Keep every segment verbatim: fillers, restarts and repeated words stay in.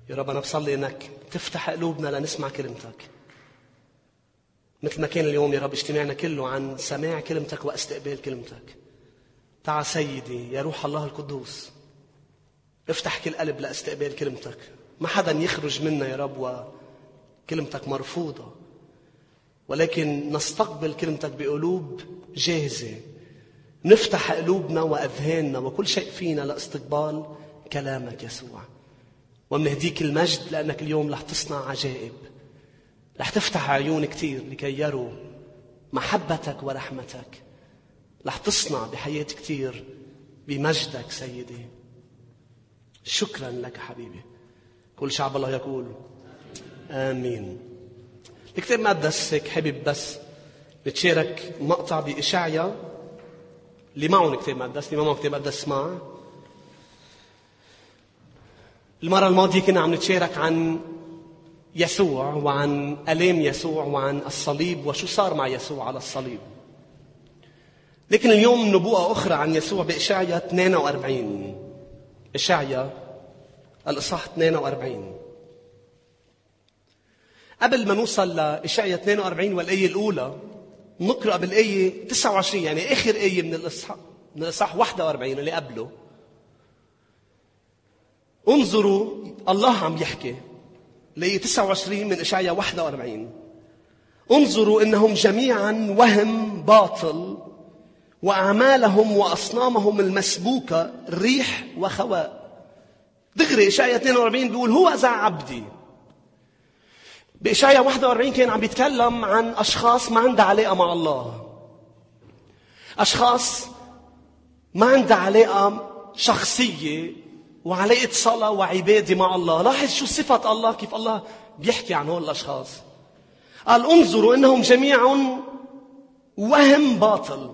يا رب أنا بصلي إنك تفتح قلوبنا لنسمع كلمتك، مثل ما كان اليوم يا رب اجتماعنا كله عن سماع كلمتك واستقبال كلمتك. تعال سيدي يا روح الله القدوس، افتح كل قلب لاستقبال كلمتك. ما حدا يخرج منا يا رب وكلمتك مرفوضة، ولكن نستقبل كلمتك بقلوب جاهزة. نفتح قلوبنا وأذهاننا وكل شيء فينا لاستقبال كلامك يسوع. ومنهديك المجد لأنك اليوم رح تصنع عجائب، رح تفتح عيون كتير لكي يروا محبتك ورحمتك. رح تصنع بحياة كتير بمجدك سيدي. شكرا لك حبيبي. كل شعب الله يقول آمين. الكتاب المقدس هيك حبيب بس نتشارك مقطع بإشعيا. اللي معه الكتاب المقدس، اللي ما معه الكتاب المقدس اسمع. المرة الماضية كنا عم نتشارك عن يسوع وعن ألام يسوع وعن الصليب وشو صار مع يسوع على الصليب. لكن اليوم نبوءة أخرى عن يسوع بإشعيا اثنين وأربعين. إشعيا الإصحاح اثنين وأربعين. قبل ما نوصل لإشعيا اثنين وأربعين والآية الأولى نقرأ بالآية تسعة وعشرين، يعني آخر آية من الإصحاح من الإصحاح واحد وأربعين اللي قبله. انظروا الله عم يحكي، الآية تسعة وعشرين من إشعيا واحد وأربعين. انظروا إنهم جميعا وهم باطل، وأعمالهم وأصنامهم المسبوكة ريح وخواء. دغري إشعيا اثنين وأربعين بيقول هو ذا عبدي. بإشعيا واحد وأربعين كان عم بيتكلم عن أشخاص ما عندها علاقة مع الله، أشخاص ما عندها علاقة شخصية وعلاقة صلاة وعبادة مع الله. لاحظ شو صفة الله، كيف الله بيحكي عن هؤلاء الأشخاص. قال انظروا إنهم جميعا وهم باطل.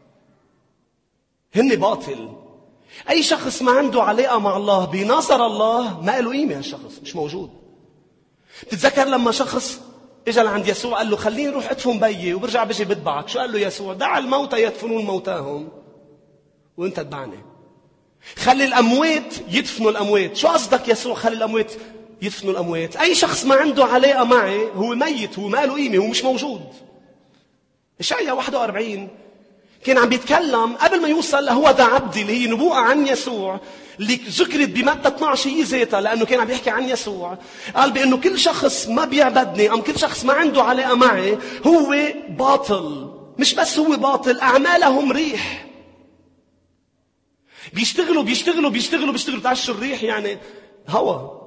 هن باطل. أي شخص ما عنده علاقة مع الله بنظر الله ما له قيمة، هالشخص مش موجود. تتذكر لما شخص اجى لعند يسوع قال له خليني روح ادفن بيي وبرجع بيجي بتبعك. شو قال له يسوع؟ دع الموتى يدفنون موتاهم وانت تبعني. خلي الأموات يدفنوا الأموات. شو قصدك يسوع خلي الأموات يدفنوا الأموات؟ أي شخص ما عنده علاقة معي هو ميت، هو ما له قيمة، هو مش موجود. إشعيا واحد وأربعين كان عم بيتكلم قبل ما يوصل لهو ذا عبدي اللي هي نبوءة عن يسوع اللي ذكرت بمتى اثني عشر هي ذاتها، لأنه كان عم يحكي عن يسوع. قال بأنه كل شخص ما بيعبدني أم كل شخص ما عنده علاقة معي هو باطل. مش بس هو باطل، أعمالهم ريح. بيشتغلوا بيشتغلوا بيشتغلوا بيشتغلوا تعال شو الريح؟ يعني هوا.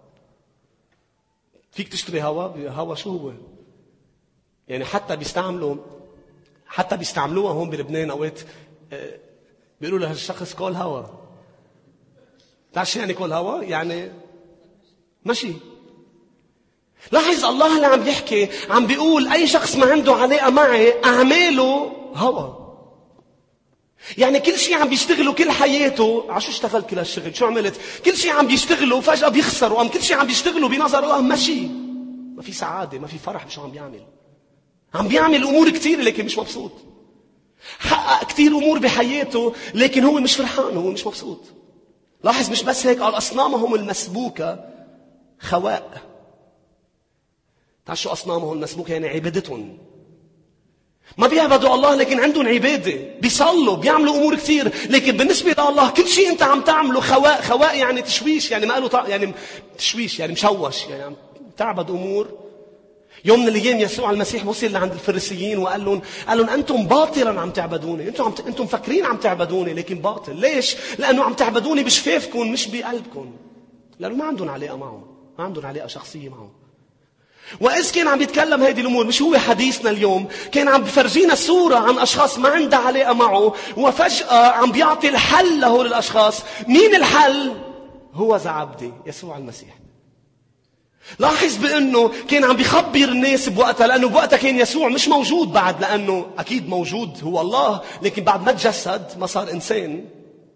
فيك تشتري هوا؟ هوا شو هو؟ يعني حتى بيستعملوا حتى بيستعملوها هون بلبنان اوقات بيقولوا له هالشخص كول هوا. تعرف شو يعني كول هوا؟ يعني مشي. لاحظ الله اللي عم يحكي عم بيقول اي شخص ما عنده علاقه معي اعماله هوا. يعني كل شيء عم بيشتغله كل حياته. عشو اشتغلت كل هالشغل؟ شو عملت؟ كل شيء عم بيشتغله فجأة بيخسر، وعم كل شيء عم بيشتغله بنظر الله مشي. ما في سعادة، ما في فرح بشو عم بيعمل. عم بيعمل أمور كتير لكن مش مبسوط. حقق كتير أمور بحياته لكن هو مش فرحان، هو مش مبسوط. لاحظ مش بس هيك، قال أصنامهم المسبوكة خواء. تعال شو أصنامهم المسبوكة؟ يعني عبادتهم. ما بيعبدوا الله لكن عندهم عبادة، بيصلوا بيعملوا أمور كتير لكن بالنسبة لله كل شيء أنت عم تعمله خواء. خواء يعني تشويش، يعني ما له طع... يعني تشويش يعني مشوش، يعني عم تعبد أمور. يوم من الأيام يسوع المسيح وصل لعند الفريسيين وقال لهم قال لهم أنتم باطلا عم تعبدوني. أنتم عم ت... أنتم فاكرين عم تعبدوني لكن باطل. ليش؟ لأنه عم تعبدوني بشفافكم مش بقلبكم، لأنه ما عندهم علاقة معه، ما عندهم علاقة شخصية معه. وإذ كان عم يتكلم هذه الأمور، مش هو حديثنا اليوم، كان عم بفرجينا صورة عن أشخاص ما عندها علاقة معه، وفجأة عم بيعطي الحل له للأشخاص. مين الحل؟ هو ذا عبدي يسوع المسيح. لاحظ بأنه كان عم بيخبر الناس بوقتها، لأنه بوقتها كان يسوع مش موجود بعد، لأنه أكيد موجود هو الله لكن بعد ما تجسد ما صار إنسان.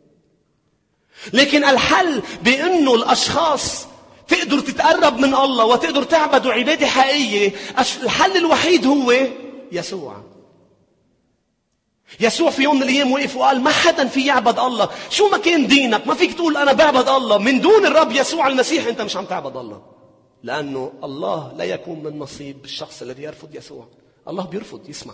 لكن الحل بأنه الأشخاص تقدر تتقرب من الله وتقدر تعبدوا عبادة حقيقية، الحل الوحيد هو يسوع. يسوع في يوم من الأيام وقف وقال ما حدا في يعبد الله. شو ما كان دينك ما فيك تقول أنا بعبد الله. من دون الرب يسوع المسيح أنت مش عم تعبد الله. لأنه الله لا يكون من نصيب الشخص الذي يرفض يسوع. الله بيرفض يسمع.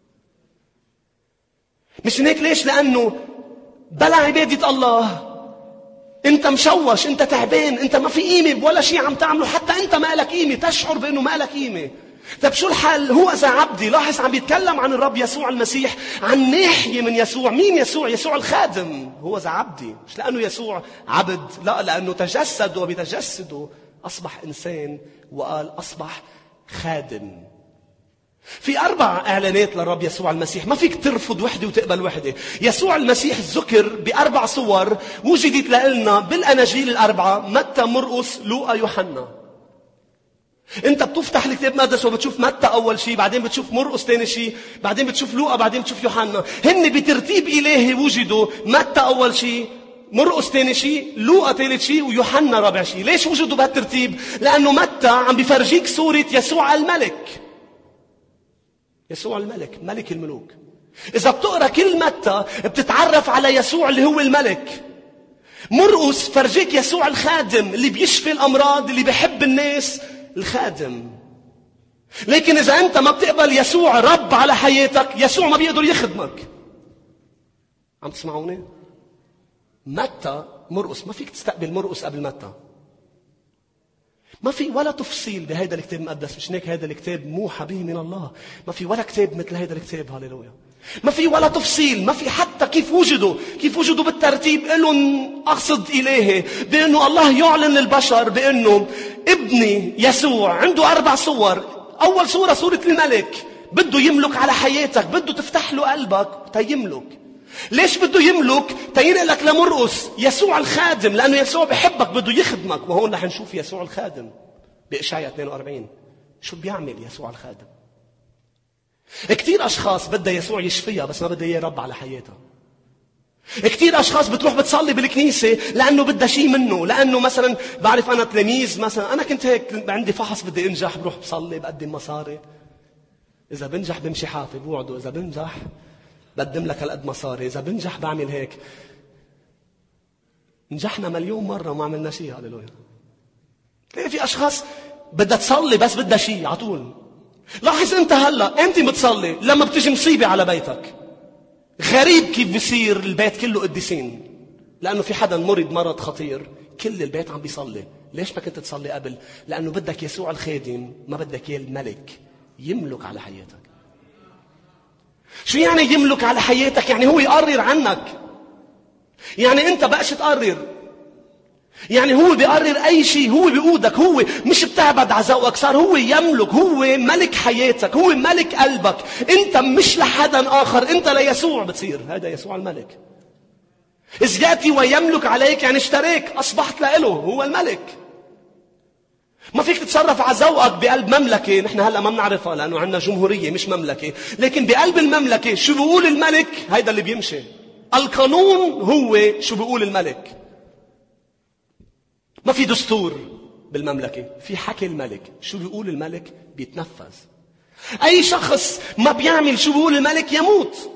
مش هيك ليش؟ لأنه بلا عبادة الله أنت مشوش، أنت تعبان، أنت ما في قيمة ولا شيء عم تعمله. حتى أنت ما لك قيمة، تشعر بأنه ما لك قيمة. طب شو الحل؟ هو إذا عبدي. لاحظ عم بيتكلم عن الرب يسوع المسيح، عن ناحية من يسوع. مين يسوع؟ يسوع الخادم. هو إذا عبدي، مش لأنه يسوع عبد، لا، لأنه تجسد وبتجسده أصبح إنسان وقال أصبح خادم. في أربع إعلانات للرب يسوع المسيح، ما فيك ترفض وحدة وتقبل وحدة. يسوع المسيح ذكر بأربع صور وجدت لنا بالأناجيل الأربعة: متى، مرقس، لوقا، يوحنا. انت بتفتح الكتاب المقدس وبتشوف متى اول شيء، بعدين بتشوف مرقس ثاني شيء، بعدين بتشوف لوقا، بعدين بتشوف يوحنا. هن بترتيب الهي وجدوا. متى اول شيء، مرقس ثاني شيء، لوقا ثالث شيء، ويوحنا رابع شيء. ليش وجدوا بهالترتيب؟ لانه متى عم بيفرجيك صورة يسوع الملك. يسوع الملك، ملك الملوك. اذا بتقرا كل متى بتتعرف على يسوع اللي هو الملك. مرقس فرجيك يسوع الخادم اللي بيشفي الامراض، اللي بيحب الناس، الخادم. لكن إذا أنت ما بتقبل يسوع رب على حياتك، يسوع ما بيقدر يخدمك. عم تسمعوني؟ متى، مرقس، ما فيك تستقبل مرقس قبل متى. ما في ولا تفصيل بهذا الكتاب المقدس. مش هيك هذا الكتاب موحى به من الله. ما في ولا كتاب مثل هذا الكتاب. هاليلويا. ما في ولا تفصيل. ما في حتى كيف وجدوا كيف وجدوا بالترتيب. لهم أقصد إلهي بأنه الله يعلن للبشر بأنه ابني يسوع عنده أربع صور. أول صورة صورة الملك، بده يملك على حياتك، بده تفتح له قلبك تيملك. ليش بده يملك؟ تينقل لك لمرقس يسوع الخادم، لأنه يسوع بحبك بده يخدمك. وهون رح نشوف يسوع الخادم بإشعياء اثنين وأربعين شو بيعمل يسوع الخادم. كتير أشخاص بدها يسوع يشفيها بس ما بدها إياه رب على حياتها. كتير أشخاص بتروح بتصلي بالكنيسة لأنه بدها شيء منه. لأنه مثلا بعرف أنا تلاميذ، مثلا أنا كنت هيك عندي فحص بدي أنجح، بروح بصلي بقدم مصاري. إذا بنجح بمشي حافي بوعده، إذا بنجح بقدم لك هالقد مصاري، إذا بنجح بعمل هيك. نجحنا مليون مرة وما عملنا شيء. هاليلويا. تلاقي في أشخاص بدها تصلي بس بدها شيء على طول. لاحظ أنت هلأ أنت بتصلي، لما بتجي مصيبة على بيتك غريب كيف بصير البيت كله قديسين. لأنه في حدا مرض مرض خطير كل البيت عم بيصلي. ليش ما كنت تصلي قبل؟ لأنه بدك يسوع الخادم، ما بدك إياه الملك يملك على حياتك. شو يعني يملك على حياتك؟ يعني هو يقرر عنك. يعني أنت بقاش تقرر. يعني هو بيقرر أي شيء، هو بيقودك، هو مش بتعبد على ذوقك، صار هو يملك، هو ملك حياتك، هو ملك قلبك. أنت مش لحدا آخر، أنت ليسوع بتصير. هذا يسوع الملك. إذ يأتي ويملك عليك يعني اشتريك، أصبحت له، هو الملك. ما فيك تتصرف على ذوقك بقلب مملكة. نحن هلأ ما بنعرفها لأنه عندنا جمهورية مش مملكة. لكن بقلب المملكة شو بيقول الملك هيدا اللي بيمشي. القانون هو شو بيقول الملك. ما في دستور بالمملكة، في حكي الملك. شو بيقول الملك بيتنفذ. أي شخص ما بيعمل شو بيقول الملك يموت.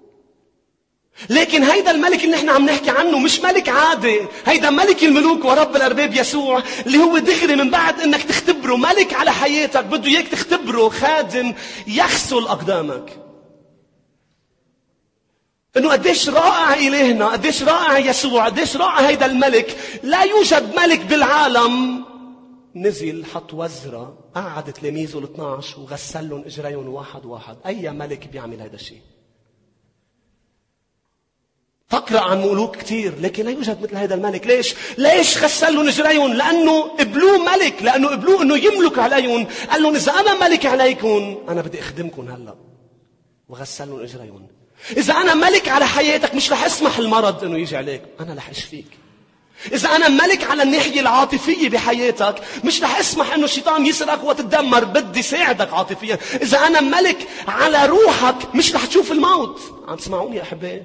لكن هيدا الملك اللي احنا عم نحكي عنه مش ملك عادي. هيدا ملك الملوك ورب الأرباب يسوع، اللي هو دغري من بعد انك تختبره ملك على حياتك بده اياك تختبره خادم يغسل أقدامك. انه قديش رائع إلهنا، قديش رائع يسوع، قديش رائع هيدا الملك. لا يوجد ملك بالعالم نزل حط وزرة قعد تلاميذه الاثنى عشر وغسلهم اجريهم واحد واحد. اي ملك بيعمل هيدا الشيء؟ تقرأ عن ملوك كتير لكن لا يوجد مثل هذا الملك. ليش؟ ليش غسلهم اجريهم؟ لأنه قبلوه ملك، لأنه قبلوه انه يملك عليهم. قال لهم اذا انا ملك عليكم انا بدي اخدمكم هلا، وغسلهم اجريهم. إذا أنا ملك على حياتك مش رح أسمح المرض إنه يجي عليك، أنا رح أشفيك. إذا أنا ملك على الناحية العاطفية بحياتك مش رح أسمح إنه الشيطان يسرقك وتتدمر، بدي ساعدك عاطفيا. إذا أنا ملك على روحك مش رح تشوف الموت. عم تسمعوني يا أحبائي؟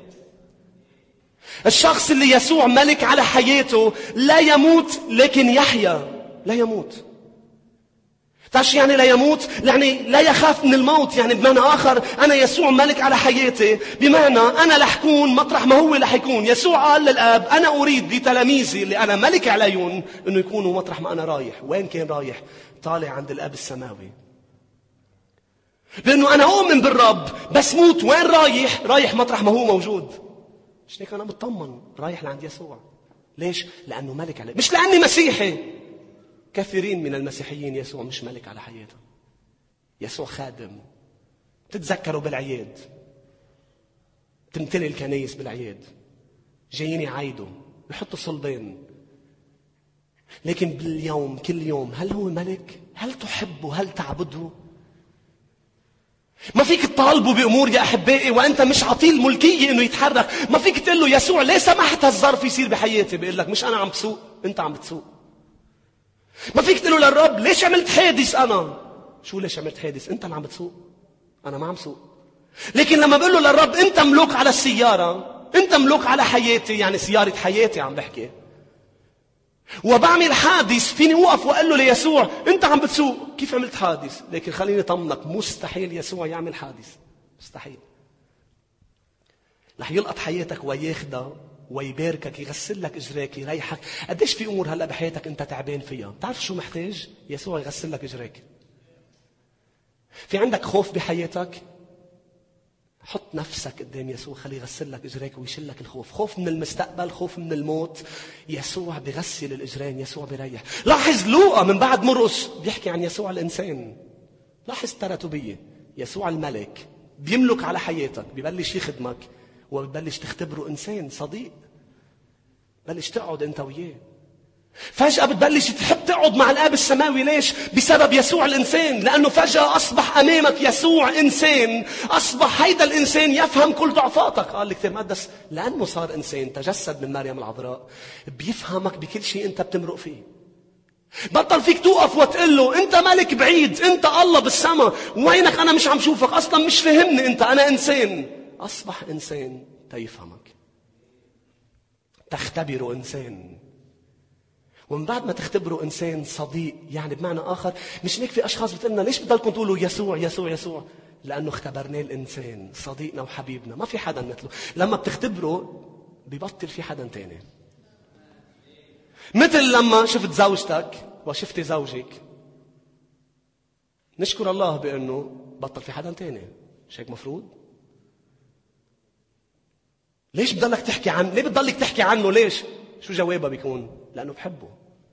الشخص اللي يسوع ملك على حياته لا يموت لكن يحيا. لا يموت. تعرف يعني لا يموت؟ يعني لا يخاف من الموت. يعني بمعنى آخر أنا يسوع ملك على حياتي، بمعنى أنا رح كون مطرح ما هو رح يكون. يسوع قال للآب أنا أريد لتلاميذي اللي أنا ملك عليهم أنه يكونوا مطرح ما أنا رايح. وين كان رايح؟ طالع عند الآب السماوي. لأنه أنا أؤمن بالرب، بس موت وين رايح؟ رايح مطرح ما هو موجود. مش هيك أنا بطمن رايح لعند يسوع. ليش؟ لأنه ملك عليه، مش لأني مسيحي. كثيرين من المسيحيين يسوع مش ملك على حياتهم. يسوع خادم. تتذكروا بالعياد، تمتلي الكنايس بالعياد، جايين يعيدوا يحطوا صلبين. لكن باليوم كل يوم هل هو ملك؟ هل تحبه؟ هل تعبده؟ ما فيك تطالبه بأمور يا أحبائي وأنت مش عطيه الملكية إنه يتحرك. ما فيك تقول له يسوع ليه سمحت هالظرف يصير بحياتي؟ بيقول لك مش أنا عم بسوق، أنت عم بتسوق. ما فيك تقول له للرب ليش عملت حادث؟ أنا شو ليش عملت حادث؟ أنت اللي عم بتسوق، أنا ما عم سوق. لكن لما بقول له للرب أنت ملوك على السيارة، أنت ملوك على حياتي، يعني سيارة حياتي عم بحكي، وبعمل حادث، فيني أوقف وأقول له ليسوع أنت عم بتسوق، كيف عملت حادث؟ لكن خليني طمنك، مستحيل يسوع يعمل حادث، مستحيل. رح يلقط حياتك وياخدها ويباركك، يغسل لك اجراك، يريحك. قديش في امور هلا بحياتك انت تعبان فيها، بتعرف شو محتاج؟ يسوع يغسل لك اجراك. في عندك خوف بحياتك، حط نفسك قدام يسوع، خليه يغسل لك اجراك ويشيل لك الخوف. خوف من المستقبل، خوف من الموت، يسوع بيغسل الاجرين، يسوع بيريح. لاحظ لوقا من بعد مرقس بيحكي عن يسوع الانسان. لاحظ تراتبيه، يسوع الملك بيملك على حياتك، ببلش يخدمك وبتبلش تختبره إنسان صديق. بلش تقعد أنت وياه، فجأة بتبلش تحب تقعد مع الآب السماوي. ليش؟ بسبب يسوع الإنسان. لأنه فجأة أصبح أمامك يسوع إنسان، أصبح هيدا الإنسان يفهم كل ضعفاتك. قال الكتاب المقدس لأنه صار إنسان تجسد من مريم العذراء، بيفهمك بكل شيء أنت بتمرق فيه. بطل فيك توقف وتقول له أنت ملك بعيد، أنت الله بالسماء، وينك أنا مش عم شوفك، أصلا مش فهمني أنت، أنا إنسان. أصبح إنسان تيفهمك، تختبره إنسان، ومن بعد ما تختبره إنسان صديق. يعني بمعنى آخر، مش هيك في أشخاص بتقولنا ليش بضلكم تقولوا يسوع يسوع يسوع؟ لأنه اختبرناه الإنسان، صديقنا وحبيبنا، ما في حدا مثله. لما بتختبره بيبطل في حدا تاني. مثل لما شفت زوجتك وشفتي زوجك، نشكر الله بأنه بطل في حدا تاني، مش هيك مفروض؟ ليش بضلك تحكي عنه؟ ليه بتضلك تحكي عنه؟ ليش؟ شو جوابها بيكون؟ لأنه بحبه.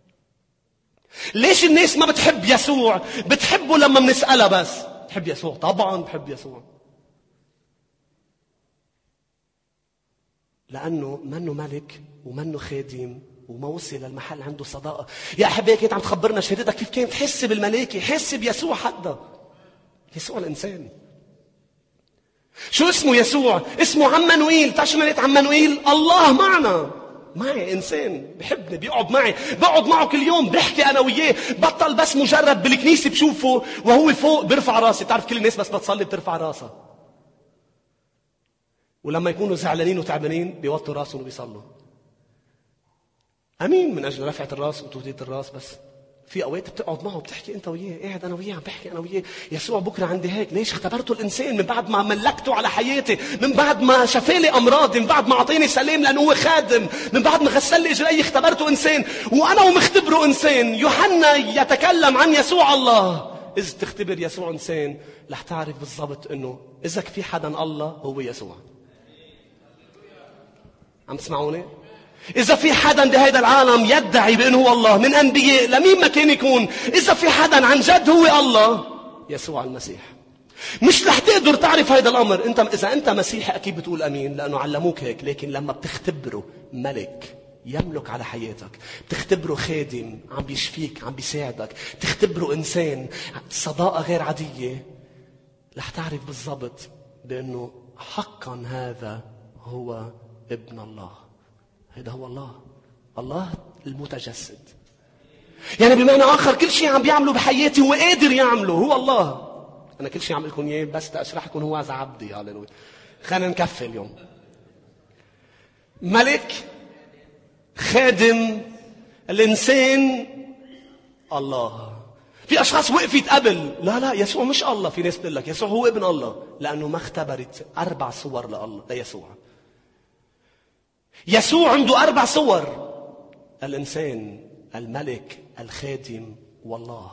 ليش الناس ما بتحب يسوع؟ بتحبه لما بنسألها بس. بحب يسوع؟ طبعا بحب يسوع. لأنه منه ملك ومنه خادم وما وصل للمحل عنده صداقة. يا أحبائي كنت عم تخبرنا شهادتك كيف كانت تحس بالملائكة، حس بيسوع حدا. يسوع الإنسان. شو اسمه يسوع؟ اسمه عمانوئيل. تعرف شو معنات عمانوئيل؟ الله معنا. معي إنسان بحبني، بيقعد معي، بقعد معه كل يوم، بحكي أنا وياه. بطل بس مجرد بالكنيسة بشوفه وهو فوق برفع راسي. تعرف كل الناس بس بتصلي بترفع راسها، ولما يكونوا زعلانين وتعبانين بيوطوا راسهم وبيصلوا. أمين من أجل رفعة الراس وتوطية الراس. بس في أوقات بتقعد معه بتحكي أنت وياه، قاعد أنا وياه عم بحكي أنا وياه. يسوع بكرة عندي هيك. ليش؟ اختبرته الإنسان من بعد ما ملكته على حياتي، من بعد ما شفالي أمراضي، من بعد ما أعطيني سلام لأنه هو خادم، من بعد ما غسل لي إجري اختبرته إنسان، وأنا ومختبره إنسان. يوحنا يتكلم عن يسوع الله. إذا تختبر يسوع إنسان رح تعرف بالضبط إنه إذا في حدا الله هو يسوع. عم تسمعوني؟ إذا في حدا بهذا العالم يدعي بأنه هو الله، من أنبياء لمين ما كان يكون، إذا في حدا عن جد هو الله، يسوع المسيح. مش رح تقدر تعرف هذا الأمر أنت إذا أنت مسيحي. أكيد بتقول أمين لأنه علموك هيك. لكن لما بتختبره ملك يملك على حياتك، بتختبره خادم عم بيشفيك، عم بيساعدك، بتختبره إنسان صداقة غير عادية، رح تعرف بالضبط بأنه حقا هذا هو ابن الله. هذا هو الله، الله المتجسد. يعني بمعنى آخر كل شيء عم بيعمله بحياتي هو قادر يعمله، هو الله. أنا كل شيء عم لكم إياه بس تأشرح لكم هو عز عبدي. هاللويا. خلينا نكفي اليوم. ملك، خادم، الإنسان، الله. في أشخاص وقفت قبل، لا لا يسوع مش الله. في ناس بتقول لك يسوع هو ابن الله، لأنه ما اختبرت أربع صور لله ليسوع. يسوع عنده أربع صور: الإنسان، الملك، الخادم، والله.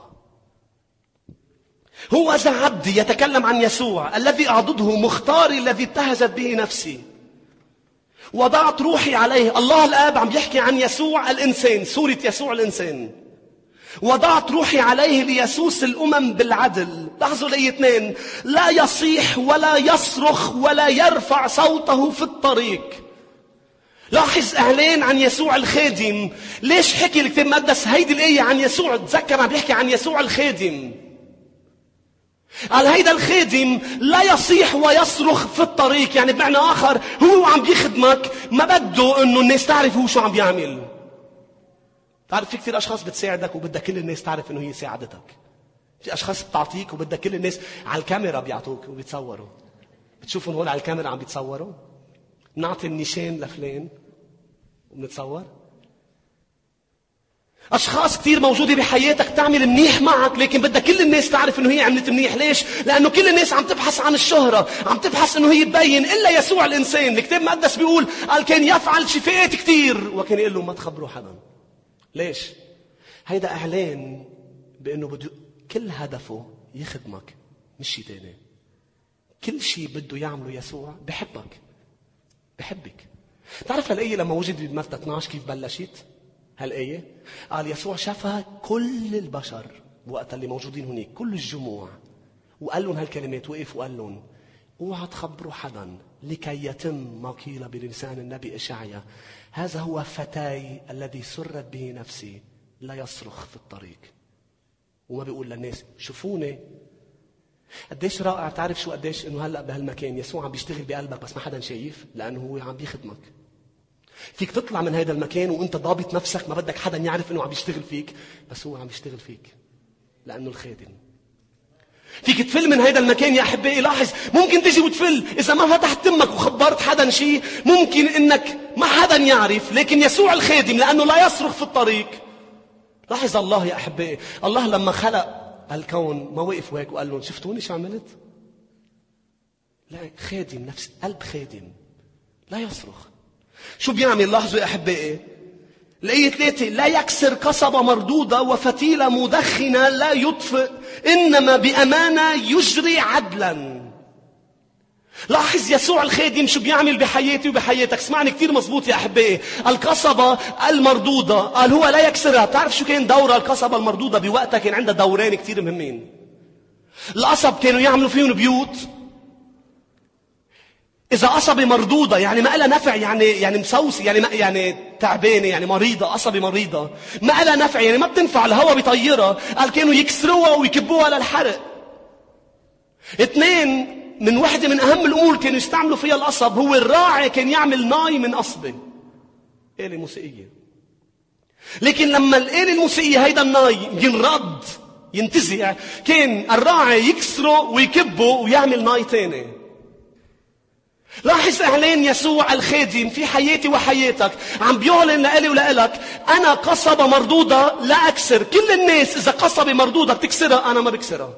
هو ذا عبد يتكلم عن يسوع الذي أعضده، مختاري الذي ابتهجت به نفسي، وضعت روحي عليه. الله الآب عم يحكي عن يسوع الإنسان، صورة يسوع الإنسان. وضعت روحي عليه ليسوس الأمم بالعدل. لاحظوا لي اثنين: لا يصيح ولا يصرخ ولا يرفع صوته في الطريق. لاحظ اعلان عن يسوع الخادم. ليش حكي الكتاب المقدس هيدي الآية عن يسوع؟ تذكر عم بيحكي عن يسوع الخادم. قال هيدا الخادم لا يصيح ويصرخ في الطريق، يعني بمعنى آخر هو عم بيخدمك ما بده انه الناس تعرف هو شو عم بيعمل. تعرف في كثير اشخاص بتساعدك وبدك كل الناس تعرف انه هي ساعدتك. في اشخاص بتعطيك وبدك كل الناس على الكاميرا بيعطوك وبيتصوروا. بتشوفهم هول على الكاميرا عم بيتصوروا. نعطي النشان لفلان وبنتصور. أشخاص كتير موجودة بحياتك تعمل منيح معك، لكن بدها كل الناس تعرف إنه هي عملت منيح. ليش؟ لأنه كل الناس عم تبحث عن الشهرة، عم تبحث إنه هي تبين، إلا يسوع الإنسان. الكتاب المقدس بيقول قال كان يفعل شفاءات كتير، وكان يقول له ما تخبروا حدا. ليش؟ هيدا إعلان بأنه بده كل هدفه يخدمك، مش شيء تاني. كل شيء بده يعمله يسوع بحبك، بحبك. تعرف هالآية لما وجدت بمتى اثني عشر كيف بلشت؟ هالآية قال يسوع شفى كل البشر وقت اللي موجودين هناك، كل الجموع، وقال لهم هالكلمات. وقف وقال لهم اوعى تخبروا حدا لكي يتم ما قيل بلسان النبي إشعيا: هذا هو فتاي الذي سرت به نفسي، لا يصرخ في الطريق. وما بيقول للناس شوفوني. قديش رائع. تعرف شو قديش انه هلأ بهالمكان يسوع عم بيشتغل بقلبك بس ما حدا شايف، لأنه هو عم بيخدمك. فيك تطلع من هذا المكان وانت ضابط نفسك، ما بدك حدا يعرف انه عم يشتغل فيك، بس هو عم يشتغل فيك لأنه الخادم. فيك تفل من هذا المكان يا أحبائي. لاحظ، ممكن تجي وتفل إذا ما فتحت تمك وخبرت حدا شيء، ممكن إنك ما حدا يعرف. لكن يسوع الخادم لأنه لا يصرخ في الطريق. لاحظ الله يا أحبائي، الله لما خلق الكون ما وقف وهيك وقال لهم شفتوني شو عملت؟ لا، خادم، نفس قلب خادم لا يصرخ. شو بيعمل؟ لاحظوا يا أحبائي الآية ثلاثة: لا يكسر قصبة مردودة وفتيلة مدخنة لا يطفئ، إنما بأمانة يجري عدلا. لاحظ يسوع الخادم شو بيعمل بحياتي وبحياتك. اسمعني كتير مزبوط يا أحبائي. القصبة المردودة قال هو لا يكسرها. تعرف شو كان دورها القصبة المردودة بوقتها؟ كان عندها دورين كتير مهمين. القصب كانوا يعملوا فيهم بيوت. إذا قصبة مردودة يعني ما لها نفع، يعني يعني مسوسة، يعني ما يعني تعبانة، يعني مريضة، قصبة مريضة ما لها نفع، يعني ما بتنفع، الهواء بيطيرها. قال كانوا يكسروها ويكبوها للحرق. اثنين، من واحدة من أهم الأمور كانوا يستعملوا فيها القصب، هو الراعي كان يعمل ناي من قصبة، آلة موسيقية. لكن لما الآلة الموسيقية هيدا الناي ينرد ينتزع، كان الراعي يكسره ويكبه ويعمل ناي تاني. لاحظ إعلان يسوع الخادم في حياتي وحياتك، عم بيعلن لإلي ولإلك: أنا قصبة مردودة لا أكسر. كل الناس إذا قصبة مردودة بتكسرها، أنا ما بكسرها.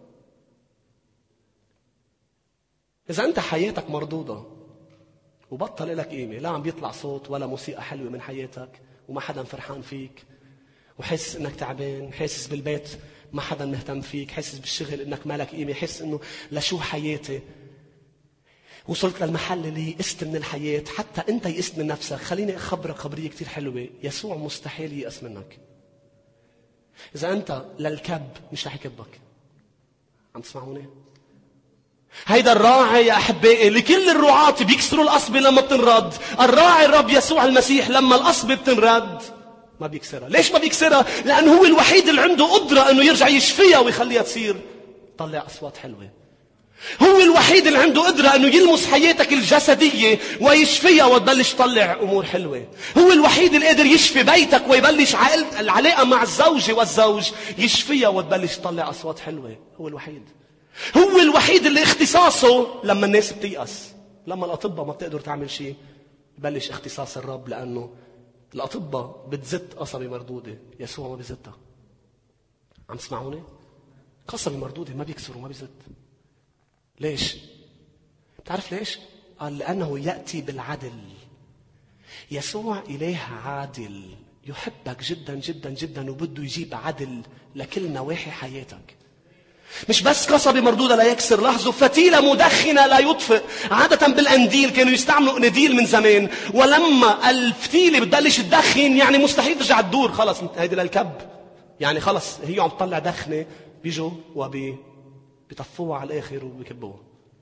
إذا أنت حياتك مردودة وبطل لك قيمة، لا عم بيطلع صوت ولا موسيقى حلوة من حياتك، وما حدا فرحان فيك، وحاسس إنك تعبان، حاسس بالبيت ما حدا مهتم فيك، حاسس بالشغل إنك مالك قيمة، حاسس إنه لشو حياتي، وصلت للمحل اللي يئست من الحياة، حتى أنت يئست من نفسك. خليني أخبرك خبرية كتير حلوة. يسوع مستحيل ييأس منك. إذا أنت للكب مش رح يكبك. عم تسمعوني؟ هيدا الراعي يا أحبائي لكل الرعاة بيكسروا القصبة لما بتنرد. الراعي الرب يسوع المسيح لما القصبة بتنرد ما بيكسرها. ليش ما بيكسرها؟ لأنه هو الوحيد اللي عنده قدرة أنه يرجع يشفيها ويخليها تصير طلع أصوات حلوة. هو الوحيد اللي عنده قدرة أنه يلمس حياتك الجسدية ويشفيها وتبلش تطلع أمور حلوة. هو الوحيد اللي قادر يشفي بيتك ويبلش العلاقة مع الزوجة والزوج يشفيها وتبلش تطلع أصوات حلوة. هو الوحيد. هو الوحيد اللي اختصاصه لما الناس بتيأس، لما الأطباء ما بتقدر تعمل شيء، ببلش اختصاص الرب، لأنه الأطباء بتزت قصبة مردودة، يسوع ما بزتها. عم تسمعوني؟ قصبة مردودة ما بيكسر وما بيزد. ليش؟ بتعرف ليش؟ قال لأنه يأتي بالعدل. يسوع إله عادل، يحبك جدا جدا جدا وبده يجيب عدل لكل نواحي حياتك. مش بس قصبة مردودة لا يكسر. لاحظوا، فتيلة مدخنة لا يطفئ. عادة بالأنديل كانوا يستعملوا أنديل من زمان، ولما الفتيلة بتبلش تدخن يعني مستحيل ترجع تدور، خلص هيدي للكب، يعني خلص هي عم تطلع دخنة، بيجوا وبيطفوها على الآخر وبيكبوها.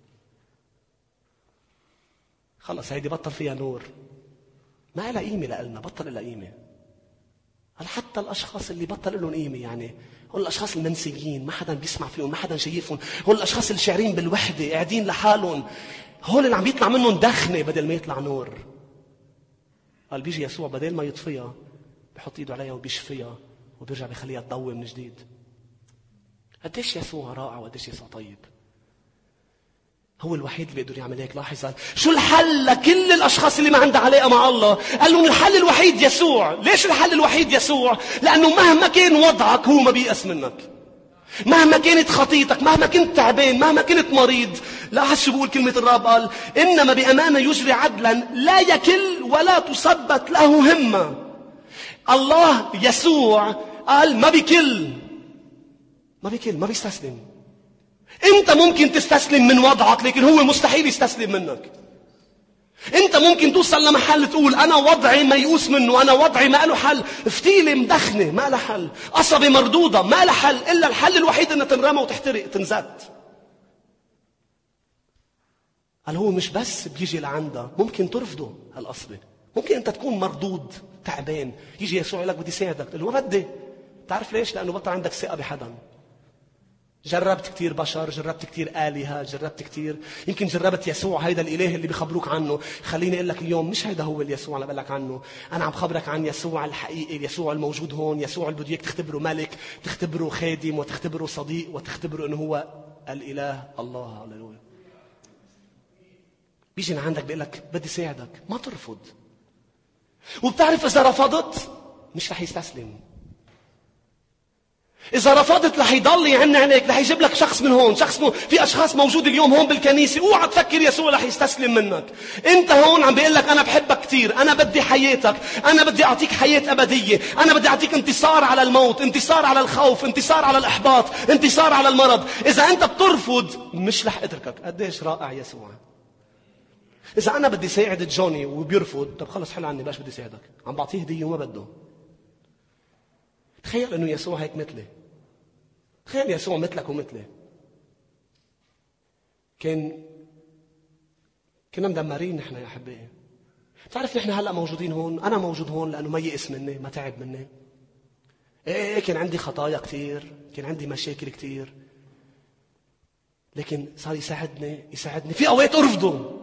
خلص هيدي بطل فيها نور، ما لها قيمة لنا، بطل لها قيمة. حتى الأشخاص اللي بطل لهم قيمة، يعني هول الأشخاص المنسيين ما حدا بيسمع فيهم، ما حدا شايفهم، هول الأشخاص اللي شاعرين بالوحدة قاعدين لحالهم، هول اللي عم بيطلع منهم دخنة بدل ما يطلع نور. قال بيجي يسوع بدل ما يطفيها بحط ايده عليها وبيشفيها وبيرجع بيخليها تضوي من جديد. قديش يسوع رائع وقديش يسوع طيب. هو الوحيد اللي بيقدر يعمل هيك. لاحظ قال شو الحل لكل الأشخاص اللي ما عندها علاقة مع الله؟ قال لهم الحل الوحيد يسوع. ليش الحل الوحيد يسوع؟ لأنه مهما كان وضعك هو ما بيأس منك. مهما كانت خطيتك، مهما كنت تعبان، مهما كنت مريض. لاحظ شو بقول كلمة الرب، قال إنما بأمانة يجري عدلا لا يكل ولا تثبت له همة. الله يسوع قال ما بيكل، ما بيكل، ما بيستسلم. انت ممكن تستسلم من وضعك، لكن هو مستحيل يستسلم منك. انت ممكن توصل لمحل تقول انا وضعي ما يقوس منه، انا وضعي ما له حل، فتيلة مدخنة ما لها حل، قصبة مردودة ما لها حل، الا الحل الوحيد انها تنرمى وتحترق تنزت. قال هو مش بس بيجي لعندها، ممكن ترفضه هالقصبة، ممكن انت تكون مردود تعبان، يجي يسوع يقول لك بدي ساعدك، تقول له ما بدي. تعرف ليش؟ لانه بطل عندك ثقة بحدا. جربت كتير بشر، جربت كتير آلهة، جربت كتير، يمكن جربت يسوع هيدا الإله اللي بيخبروك عنه. خليني أقول لك اليوم مش هيدا هو اليسوع اللي بقول لك عنه. أنا عم خبرك عن يسوع الحقيقي، يسوع الموجود هون، يسوع اللي بده إياك تختبره ملك، تختبره خادم، وتختبره صديق، وتختبره إنه هو الإله الله. هللويا. بيجي لعندك بيقول لك بدي ساعدك، ما ترفض. وبتعرف إذا رفضت مش رح يستسلم. إذا رفضت رح يضل يعن عليك، رح يجيب لك شخص من هون، شخص مو... في أشخاص موجود اليوم هون بالكنيسة، اوعى تفكر يسوع رح يستسلم منك. أنت هون عم بيقول لك أنا بحبك كتير، أنا بدي حياتك، أنا بدي أعطيك حياة أبدية، أنا بدي أعطيك انتصار على الموت، انتصار على الخوف، انتصار على الإحباط، انتصار على المرض. إذا أنت بترفض مش رح أتركك. قديش رائع يسوع. إذا أنا بدي ساعد جوني وبيرفض، طب خلص حل عني، باش بدي ساعدك، عم بعطيه هدية وما بده. تخيل أنه يسوع هيك مثلي. تخيل يسوع مثلك ومثلي. كان كنا مدمرين نحن يا أحبائي. بتعرف نحن هلأ موجودين هون، أنا موجود هون لأنه ما يئس مني، ما تعب مني. إيه كان عندي خطايا كتير، كان عندي مشاكل كتير، لكن صار يساعدني يساعدني في أوقات أرفضه،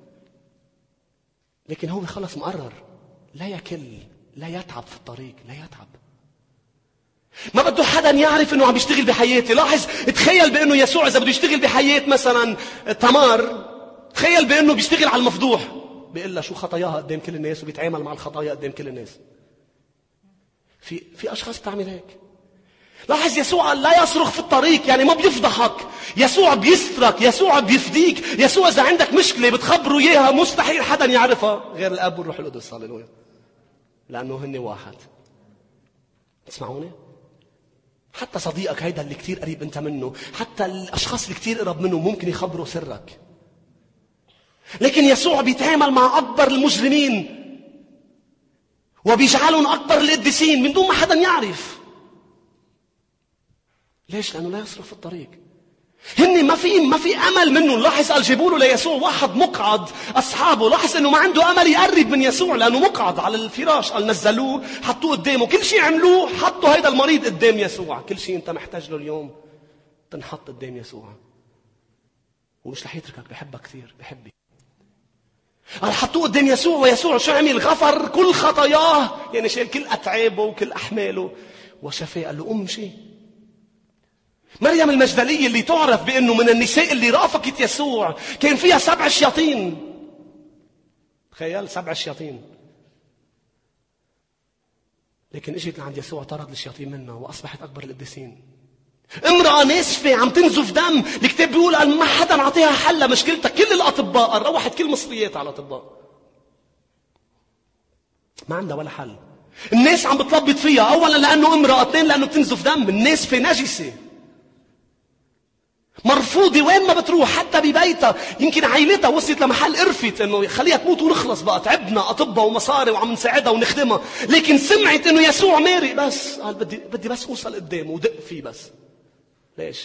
لكن هو خلص مقرر لا يكل، لا يتعب في الطريق، لا يتعب. ما بده حدا يعرف انه عم يشتغل بحياتي. لاحظ، تخيل بانه يسوع اذا بده يشتغل بحياة مثلا تمار، تخيل بانه بيشتغل على المفضوح، بيقول لها شو خطاياها قدام كل الناس، وبيتعامل مع الخطايا قدام كل الناس. في في اشخاص بتعمل هيك. لاحظ يسوع لا يصرخ في الطريق، يعني ما بيفضحك. يسوع بيسترك، يسوع بيفديك. يسوع اذا عندك مشكله بتخبره اياها مستحيل حدا يعرفها غير الاب والروح القدس. هللويا. لانه هن واحد. تسمعوني؟ حتى صديقك هيدا اللي كتير قريب انت منه، حتى الاشخاص اللي كتير قرب منه ممكن يخبروا سرك. لكن يسوع بيتعامل مع اكبر المجرمين وبيجعلهم اكبر القديسين من دون ما حدا يعرف. ليش؟ لانه لا يصرخ في الطريق. هن ما في ما في امل منه. لاحظ قال جيبوا له ليسوع واحد مقعد اصحابه. لاحظ انه ما عنده امل يقرب من يسوع لانه مقعد على الفراش. قال نزلوه حطوه قدامه، كل شيء عملوه حطوا هيدا المريض قدام يسوع. كل شيء انت محتاج له اليوم تنحط قدام يسوع، ومش رح يتركك. بحبك كثير، بحبك. قال حطوه قدام يسوع، ويسوع شو عمل؟ غفر كل خطاياه، يعني شال كل اتعابه وكل احماله وشفاه. قال له قم مشي. مريم المجدلية اللي تعرف بأنه من النساء اللي رافقت يسوع كان فيها سبع شياطين. تخيل، سبع شياطين. لكن اجت لعند يسوع طرد الشياطين منها وأصبحت أكبر القديسين. امرأة ناسفة عم تنزف دم، الكتاب بيقول قال ما حدا عطيها حل مشكلتها، كل الأطباء روحت كل مصريات على الأطباء ما عندها ولا حل. الناس عم بتلبط فيها، أولا لأنه امرأة، اثنين لأنه بتنزف دم. الناس في نجسة مرفوضة وين ما بتروح، حتى ببيتها. يمكن عائلتها وصلت لمحل قرفت انه خليها تموت ونخلص بقى، تعبنا أطباء ومصاري وعم نساعدها ونخدمها، لكن سمعت انه يسوع مارق بس قال بدي بدي بس اوصل قدامه ودق فيه بس. ليش؟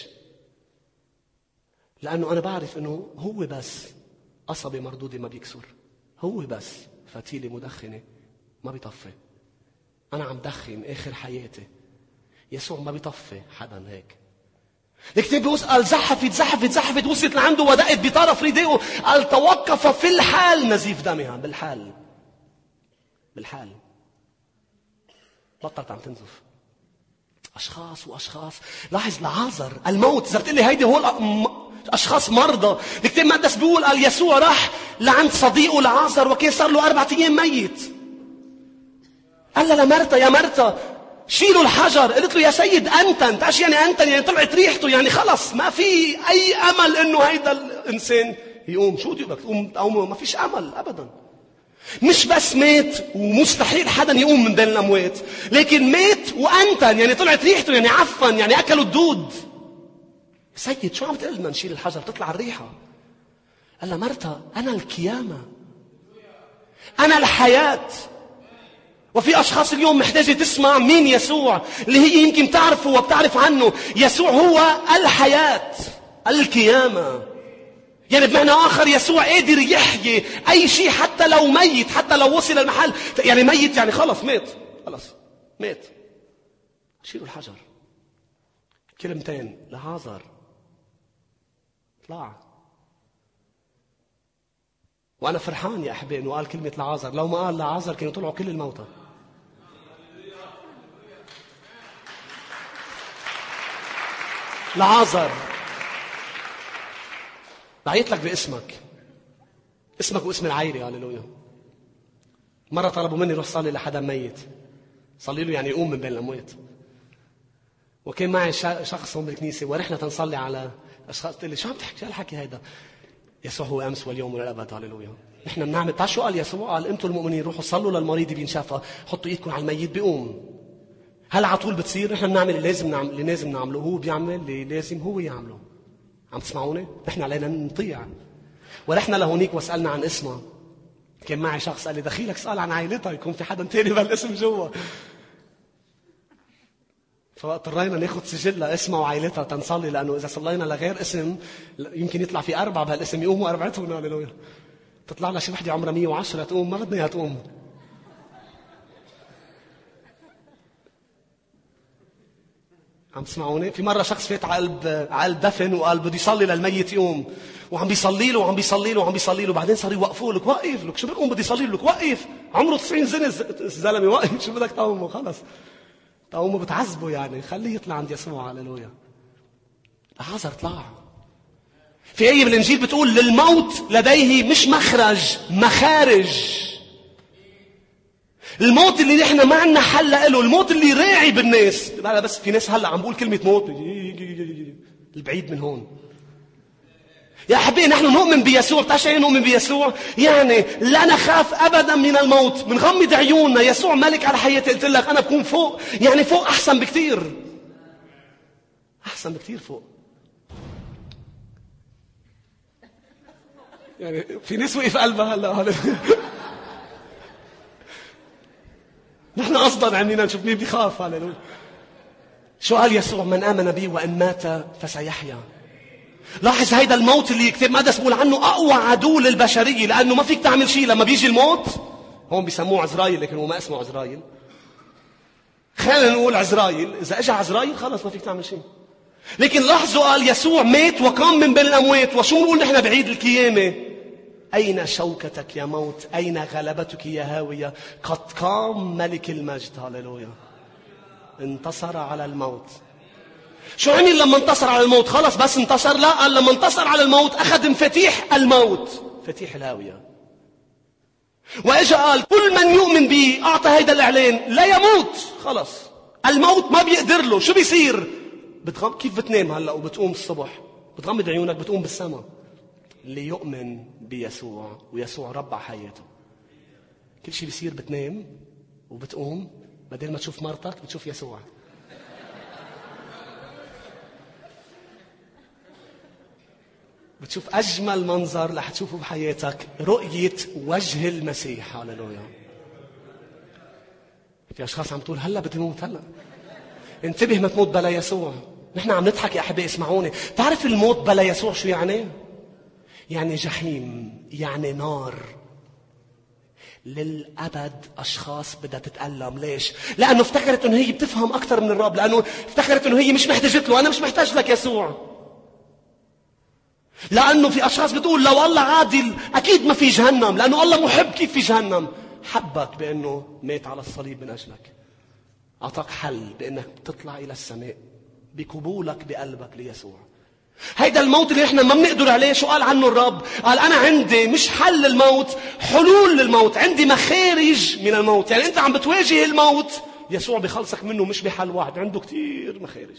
لأنه أنا بعرف انه هو بس قصبة مردودة ما بيكسر، هو بس فتيلة مدخنة ما بيطفي. أنا عم دخن آخر حياتي، يسوع ما بيطفي حدا هيك. الكتاب بيقول قال زحفت زحفت زحفت وصلت لعنده ودقت بطرف ردائه، قال توقف في الحال نزيف دمها. بالحال بالحال بطلت عم تنزف. أشخاص وأشخاص. لاحظ لعازر الموت، إذا بتقلي هيدي هو أشخاص مرضى. الكتاب المقدس بيقول قال يسوع راح لعند صديقه لعازر وكان صار له أربعة أيام ميت. قال لها لمرتا يا مرتا شيلوا الحجر. قلت له يا سيد أنتن. تعرف يعني أنتن؟ يعني طلعت ريحته، يعني خلص ما في أي أمل إنه هيدا الإنسان يقوم. شو بدك تقوم تقومه؟ ما فيش أمل أبدا. مش بس مات ومستحيل حدا يقوم من بين الأموات، لكن مات وأنتن، يعني طلعت ريحته، يعني عفن، يعني أكلوا الدود. سيد شو عم تقول لنا نشيل الحجر تطلع الريحة؟ قال لها مرتا أنا القيامة، أنا الحياة. وفي أشخاص اليوم محتاجة تسمع مين يسوع، اللي هي يمكن تعرفه وبتعرف عنه. يسوع هو الحياة القيامة. يعني بمعنى آخر يسوع قادر يحيي أي شيء حتى لو ميت، حتى لو وصل المحل يعني ميت، يعني خلص مات، خلص مات. شيلوا الحجر. كلمتين لعازر طلع. وأنا فرحان يا أحبائي إنه قال كلمة لعازر. لو ما قال لعازر كانوا طلعوا كل الموتى. لعازر بعيت لك باسمك، اسمك واسم العائلة. هاليلويا. مرة طلبوا مني روح صلي لحدا ميت، صلي له يعني يقوم من بين الأموات. وكان معي شخص هون بالكنيسة ورحنا تنصلي على أشخاص. قلت لي شو عم تحكي؟ شو الحكي هيدا؟ يسوع هو أمس واليوم والأبد. هاليلويا. نحن بنعمل. تعال شو قال يسوع؟ قال أنتم المؤمنين روحوا صلوا للمريض بينشفى، حطوا إيدكم على الميت بيقوم. هل على طول بتصير؟ نحن بنعمل اللي لازم نعمل، اللي لازم نعمله. هو بيعمل اللي لازم هو يعمله. عم تسمعوني؟ نحن علينا نطيع. ورحنا لهونيك وسألنا عن اسمها. كان معي شخص قال لي دخيلك سأل عن عائلتها يكون في حدا تاني بالاسم جوا. فاضطرينا ناخذ سجل اسمها وعائلتها تنصلي، لأنه إذا صلينا لغير اسم يمكن يطلع في أربعة بهالاسم يقوموا أربعتهم. هاليلويا. تطلع لها شي وحدة عمرها مية وعشرة تقوم، ما بدنا اياها تقوم. عم تسمعوني؟ في مرة شخص فات على قلب على دفن وقال بده يصلي للميت يقوم، وعم بيصلي له وعم بيصلي له وعم بيصلي له، بعدين صار يوقفوا لك وقف لك شو بيقوم بدي يصلي لك وقف، عمره تسعين سنة الزلمة وقف، شو بدك تقومه؟ خلص تقومه بتعذبه، يعني خليه يطلع عند يسوع. هاليلويا. لعازر طلع. في آية بالإنجيل بتقول للموت لديه مش مخرج، مخارج. الموت اللي نحن ما عنا حل له، الموت اللي راعي بالناس. لا بس في ناس هلا عم بقول كلمة موت البعيد من هون. يا حبيبي نحن نؤمن بيسوع. بتعرف شو نؤمن بيسوع؟ يعني لا نخاف أبدا من الموت، بنغمض عيوننا. يسوع ملك على حياتي. قلت لك أنا بكون فوق، يعني فوق أحسن بكتير، أحسن بكتير فوق. يعني في ناس وقف قلبها هلا. نحن أصلا عمينا نشوف مين بيخاف. هاليلويا. شو قال يسوع؟ من آمن بي وإن مات فسيحيا. لاحظ هيدا الموت اللي كتاب مقدس بقول عنه أقوى عدو للبشرية، لأنه ما فيك تعمل شيء لما بيجي الموت. هون بيسموه عزرايل، لكن هو ما اسمه عزرايل. خلينا نقول عزرايل. إذا اجى عزرايل خلص ما فيك تعمل شيء. لكن لاحظوا قال يسوع مات وقام من بين الأموات. وشو نقول نحن بعيد القيامة؟ أين شوكتك يا موت؟ أين غلبتك يا هاوية؟ قد قام ملك المجد. هاليلويا. انتصر على الموت. شو عمل لما انتصر على الموت؟ خلص بس انتصر؟ لا، قال لما انتصر على الموت أخذ مفاتيح الموت، مفاتيح الهاوية. وإجا قال كل من يؤمن بي أعطى هيدا الإعلان لا يموت. خلص الموت ما بيقدر له. شو بيصير؟ بتغم... كيف بتنام هلأ وبتقوم الصبح؟ بتغمض عيونك بتقوم بالسماء. اللي يؤمن بيسوع ويسوع ربع حياته كل شيء بيصير بتنام وبتقوم بدل ما تشوف مرتك بتشوف يسوع. بتشوف أجمل منظر رح تشوفه بحياتك، رؤية وجه المسيح. هاللويا. في أشخاص عم تقول هلا بدي موت هلا. انتبه ما تموت بلا يسوع. نحن عم نضحك يا أحبائي اسمعوني. تعرف الموت بلا يسوع شو يعني؟ يعني جحيم، يعني نار للأبد. أشخاص بدها تتألم. ليش؟ لأنه افتكرت أنه هي بتفهم أكثر من الرب، لأنه افتكرت أنه هي مش محتاجت له. أنا مش محتاج لك يسوع. لأنه في أشخاص بتقول لو الله عادل أكيد ما في جهنم، لأنه الله محب. كيف في جهنم؟ حبك بأنه مات على الصليب من أجلك. أعطاك حل بأنك تطلع إلى السماء بقبولك بقلبك ليسوع. هيدا الموت اللي احنا ما بنقدر عليه شو قال عنه الرب؟ قال أنا عندي مش حل للموت، حلول للموت. عندي مخارج من الموت. يعني أنت عم بتواجه الموت، يسوع بيخلصك منه مش بحل واحد، عنده كتير مخارج.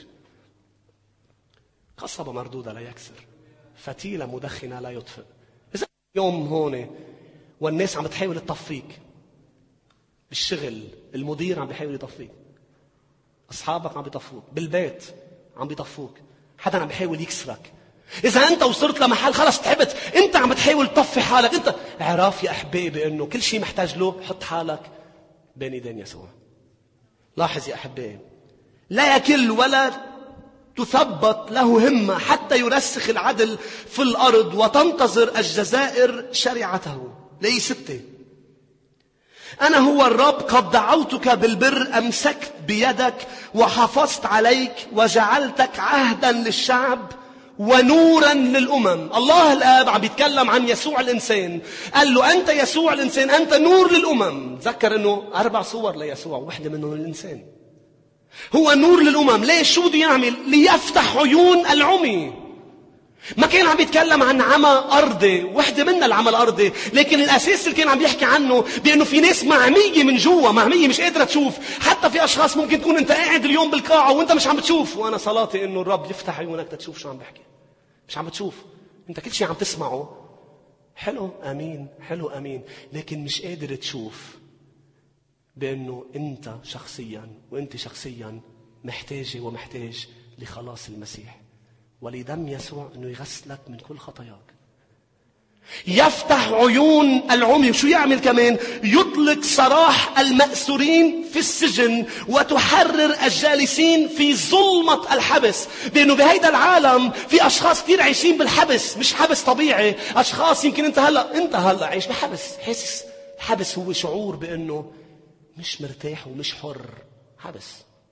قصبة مردودة لا يكسر، فتيلة مدخنة لا يطفئ. إذا يوم هون والناس عم بتحاول تطفيك بالشغل، المدير عم بيحاول يطفيك، أصحابك عم بيطفوك، بالبيت عم بيطفوك، حدا عم بيحاول يكسرك، إذا أنت وصلت لمحل خلص تعبت، أنت عم بتحاول تطفي حالك، أنت اعرف يا أحبائي بأنه كل شيء محتاج له حط حالك بين يدين يسوع. لاحظ يا أحبائي، لا يكل ولا تثبت له همة حتى يرسخ العدل في الأرض وتنتظر الجزائر شريعته. لي ستة. أنا هو الرب قد دعوتك بالبر، أمسكت بيدك وحافظت عليك وجعلتك عهدا للشعب ونورا للأمم. الله الآب عم بيتكلم عن يسوع الإنسان، قال له أنت يسوع الإنسان، أنت نور للأمم. تذكر أنه أربع صور ليسوع، واحدة منهم الإنسان. هو نور للأمم. ليش؟ شو بده يعمل؟ ليفتح عيون العمي. ما كان عم يتكلم عن عمى أرضي، وحدة منها العمى الأرضي، لكن الأساس اللي كان عم يحكي عنه بأنه في ناس معمية من جوا، معمية مش قادرة تشوف. حتى في أشخاص ممكن تكون أنت قاعد اليوم بالقاعة وأنت مش عم بتشوف، وأنا صلاتي إنه الرب يفتح عيونك تشوف شو عم بحكي. مش عم بتشوف، أنت كل شيء عم تسمعه حلو أمين، حلو أمين، لكن مش قادر تشوف بأنه أنت شخصيا وأنت شخصيا محتاجة ومحتاج لخلاص المسيح ولدم يسوع أنه يغسلك من كل خطاياك. يفتح عيون العمي. شو يعمل كمان؟ يطلق سراح المأسورين في السجن وتحرر الجالسين في ظلمة الحبس. بأنه بهيدا العالم في أشخاص كثير عايشين بالحبس، مش حبس طبيعي. أشخاص يمكن أنت هلأ أنت هلأ عايش بحبس، حاسس الحبس هو شعور بأنه مش مرتاح ومش حر. حبس.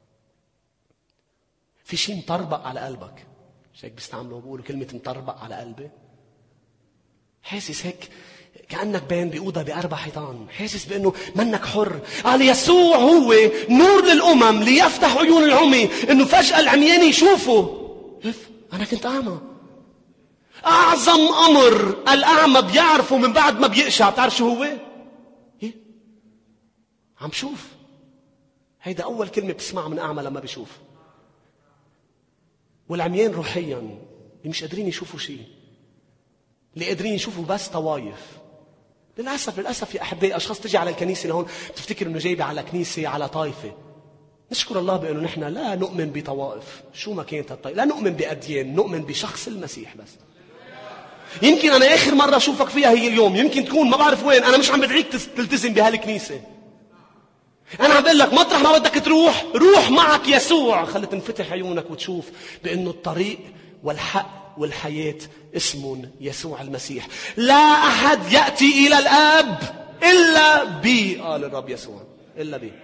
في شيء مطربق على قلبك، مش هيك بيستعملوا بيقولوا كلمة مطربق على قلبي؟ حاسس هيك كأنك بين بأوضة بأربع حيطان، حاسس بأنه منك حر. قال يسوع هو نور للأمم ليفتح عيون العمي، إنه فجأة العميان يشوفوا. أنا كنت أعمى. أعظم أمر الأعمى بيعرفه من بعد ما بيقشع، بتعرف شو هو؟ إيه؟ عم شوف. هيدا أول كلمة بتسمعها من أعمى لما بيشوف. والعميان روحيا اللي مش قادرين يشوفوا شيء، اللي قادرين يشوفوا بس طوايف. للأسف للأسف يا أحبائي أشخاص تجي على الكنيسة لهون تفتكر إنه جايبة على كنيسة على طائفة. نشكر الله بأنه نحن لا نؤمن بطوائف شو ما كانت الطائفة، لا نؤمن بأديان، نؤمن بشخص المسيح بس. يمكن أنا آخر مرة أشوفك فيها هي اليوم، يمكن تكون ما بعرف وين. أنا مش عم بدعيك تلتزم بهالكنيسة، أنا عم بقول لك مطرح ما بدك تروح روح معك يسوع. خلي تنفتح عيونك وتشوف بأنه الطريق والحق والحياة اسم يسوع المسيح. لا أحد يأتي إلى الآب إلا بي، قال الرب يسوع، إلا بي.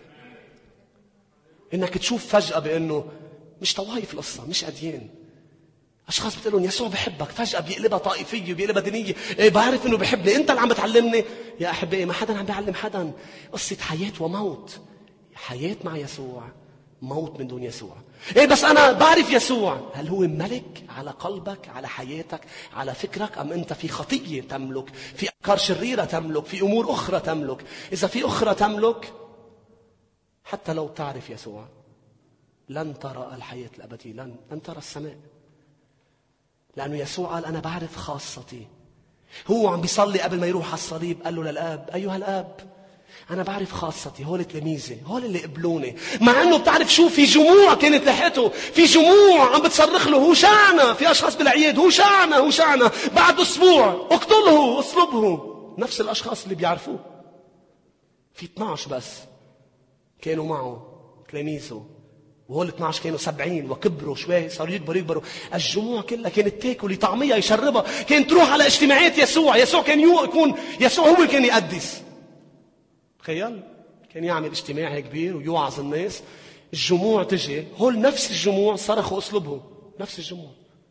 إنك تشوف فجأة بأنه مش طوائف القصة، مش أديان. أشخاص بتقولون يسوع بحبك، فجأة بيقلبها طائفية وبيقلبها دينية. إيه بعرف إنه بحبني، أنت اللي عم بتعلمني. يا أحبائي ما حدا عم بيعلم حدا، قصة حياة وموت. حياة مع يسوع، موت من دون يسوع. ايه بس انا بعرف يسوع. هل هو ملك على قلبك، على حياتك، على فكرك، ام انت في خطية تملك، في افكار شريرة تملك، في امور اخرى تملك؟ اذا في اخرى تملك، حتى لو تعرف يسوع لن ترى الحياة الابدية، لن, لن ترى السماء. لانه يسوع قال انا بعرف خاصتي. هو عم بيصلي قبل ما يروح على الصليب قال له للاب ايها الاب أنا بعرف خاصتي، هول تلاميذي، هول اللي قبلوني. مع أنه بتعرف شو، في جموع كانت لحيته، في جموع عم بتصرخ له هوشعنا، في أشخاص بالعياد هوشعنا هوشعنا، بعد أسبوع اقتله اصلبه. نفس الأشخاص اللي بيعرفوه. في اثناشر بس كانوا معه تلاميذه، وهول اثناشر كانوا سبعين وكبروا شوي، صاروا يكبروا يكبروا. الجموع كلها كانت تاكل يطعميها يشربها، كانت تروح على اجتماعات يسوع. يسوع كان يكون يسوع هو اللي كان يقدس. تخيل كان يعمل اجتماع كبير ويوعظ الناس، الجموع تجي، هول نفس الجموع صرخوا اصلبه. نفس الجموع